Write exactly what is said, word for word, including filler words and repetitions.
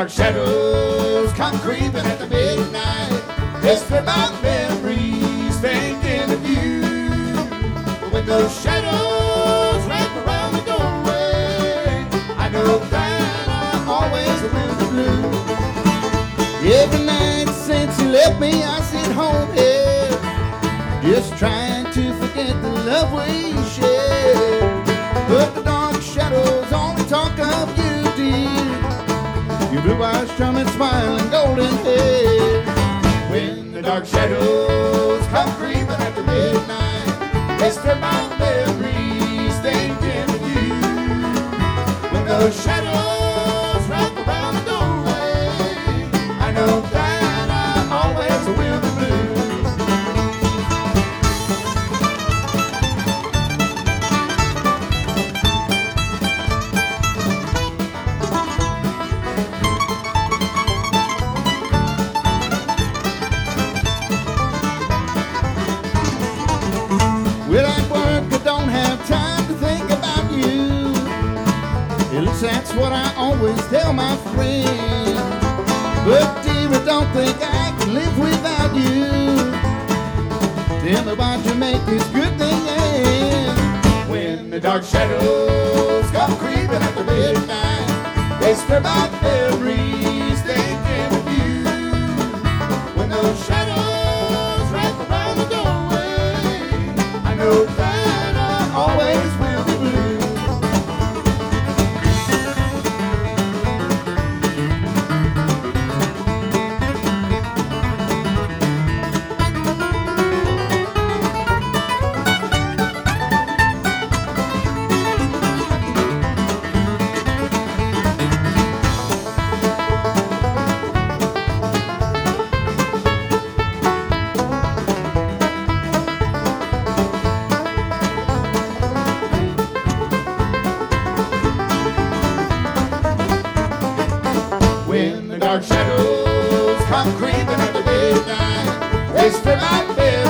dark shadows come creeping at the midnight, they strip out memories thinking of you. But when those shadows wrap around the doorway, I know that I'm always around the blue. Every night since you left me, I sit home here, just trying to forget the love we shared. But the dark shadows only talk of you, dear, your blue eyes, charming smile, and golden hair. When the dark shadows come creeping at the midnight, they strip out memories thinking of you. When those shadows wrap around the doorway, I know that I always will be blue. Well, at work I don't have time to think about you. At least that's what I always tell my friends. But dear, I don't think I can live without you. Tell me why'd you make this good thing end? When the dark shadows come creeping at the midnight, they strip out memories thinking of you. When those shadows wrap around the doorway, I know that I always will be blue. When the dark shadows come creeping at the midnight, they strip out